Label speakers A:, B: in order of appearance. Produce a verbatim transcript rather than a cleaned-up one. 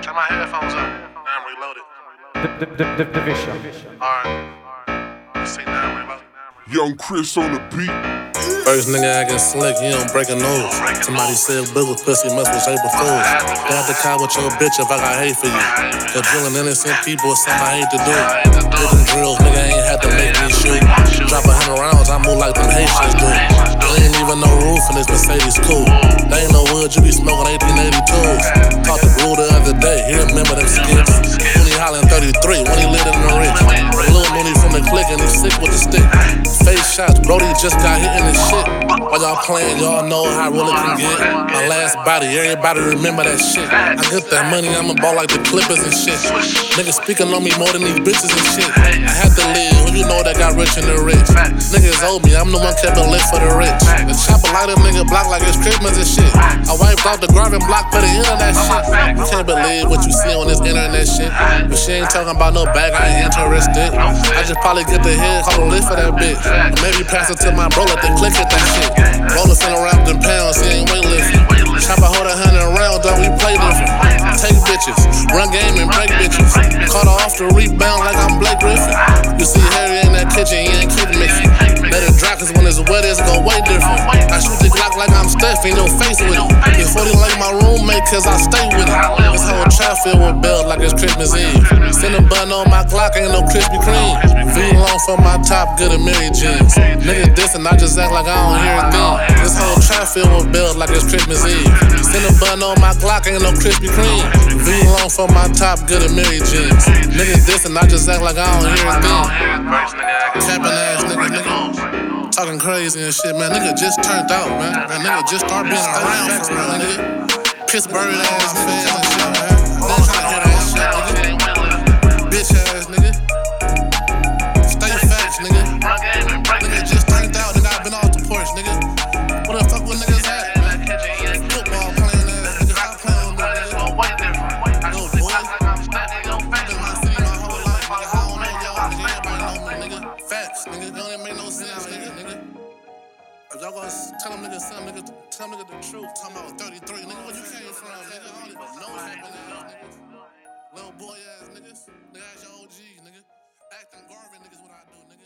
A: Turn my headphones up. Now I'm reloaded.
B: The, the, the, the Division.
A: Alright. You see now I'm reloaded.
C: Young Chris on the beat.
D: First nigga acting slick, he don't break a nose. Somebody said Bill pussy must was April Fools. Got the car with your bitch if I got hate for you. But drilling innocent people is something I hate to do. With them drills, nigga ain't had to make me shoot. Drop a hundred rounds, I move like them Haitians do. There ain't even no roof in this Mercedes coupe. They ain't no wood, you be smoking eighteen eighty-twos. Talked to Blue the other day, he remember them skips. When he hollin' thirty-three, when he lit in the rich. Lil Mooney from the click and he sick with the stick. Face shots, Brody just got hit in his shit. While y'all playing, y'all know how real it can get. My last body, everybody remember that shit. I get that money, I'ma ball like the Clippers and shit. Niggas speaking on me more than these bitches and shit. I had to live, who you know that got rich in the rich? Niggas owe me, I'm the one kept it lit for the rich. The chopper light a nigga block like it's Christmas and shit. I wiped out the Garvin block for the internet shit. You can't believe what you see on this internet shit. But she ain't talking about no bag, I ain't interested. I just probably get the head, call a lift for that bitch. Or maybe pass it to my bro, let the click at that shit. Rollin' finna wrap them pounds, he ain't weightlifting. Chopper hold a hundred rounds, dog, we play different. Take bitches, run game and break bitches. Caught her off the rebound like I'm Blake Griffin. You see Harry in that kitchen, he ain't kidding me. Let it dry, cause when it's wet, it's gon' way different. I shoot the Glock like I'm Steph, ain't no face with it. Get forty like my roommate, cause I stay with it. This whole trap filled with bells like it's Christmas Eve. Send a button on my Glock, ain't no Krispy Kreme. V long for my top, good at Mary Jeans. Niggas dissing, I just act like I don't hear a thing. This whole trap filled with bells like it's Christmas Eve. Send a button on my Glock, ain't no Krispy Kreme. V long for my top, good at Mary Jeans. Niggas dissing, I just act like I don't hear a thing. Capping ass nigga, nigga. Talking crazy and shit, man. Nigga just turned out, man. Man, nigga just started being around for real, nigga. Pittsburgh ass fans and shit, man. They ain't tryna hear that shit, nigga. Bitch ass nigga. Stay facts, nigga. Nigga just turned out, nigga. I been off the porch, nigga. What the fuck with niggas at, man? Football playing ass, nigga. Stop playing with me, nigga. No, boy. I've been in my city my whole life, nigga. I don't know y'all, nigga. Everybody know me, nigga. Facts, nigga. Don't even make no sense, nigga, nigga. If y'all gonna tell them niggas something, nigga, tell them niggas the truth. Talking about thirty-three, nigga, where you came from, nigga? I don't even know happening, niggas. Little boy ass niggas. Nigga, that's your O Gs, nigga. Acting Garvin, niggas, what I do, nigga.